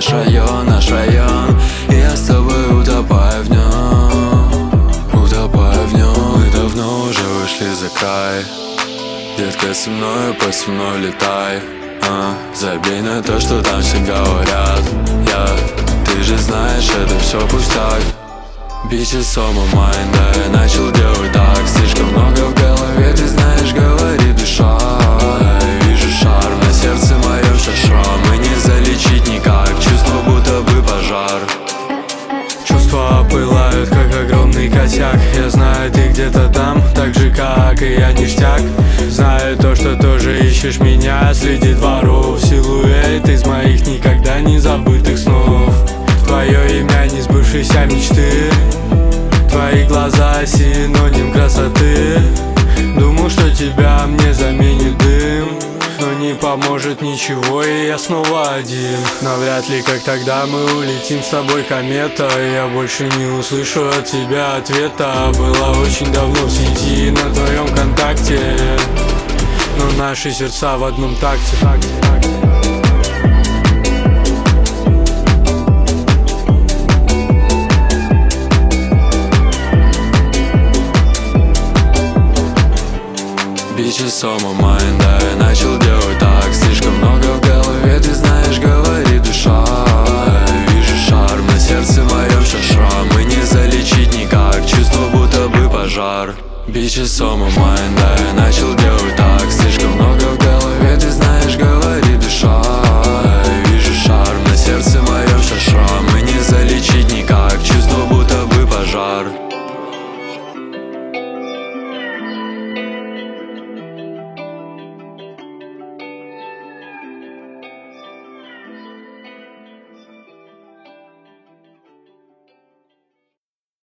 наш район. И я с тобой утопаю в нем, утопаю в нем. Мы давно уже вышли за край. Детка, со мною по мной летай. Забей на то, что там все говорят. Ты же знаешь, это все пустяк. Bitches on my mind, да, я начал делать так. Слишком много в голове, ты знаешь, говорит душа. Вижу шар, на сердце моем шрам, и не залечить никак. Чувство будто бы пожар. Чувства пылают, как огромный косяк. Я знаю, ты где-то там, так же, как и я, ништяк. Знаю то, что тоже ищешь меня среди дворов. Силуэт из моих никогда не забытых снов. Твое имя не сбывшейся мечты. Твои глаза синоним красоты. Думал, что тебя мне заменит дым, но не поможет ничего, и я снова один. Но вряд ли, как тогда, мы улетим с тобой комета. Я больше не услышу от тебя ответа. Была очень давно в сети на твоем контакте, но наши сердца в одном такте. Bitches on my mind, да, я начал делать так. Слишком много в голове, ты знаешь, говорит душа. Вижу шар, на сердце моем шрам, и не залечить никак. Чувство будто бы пожар. Bitches on my mind, да, я начал делать так. Слишком много в голове, ты знаешь, говорит душа.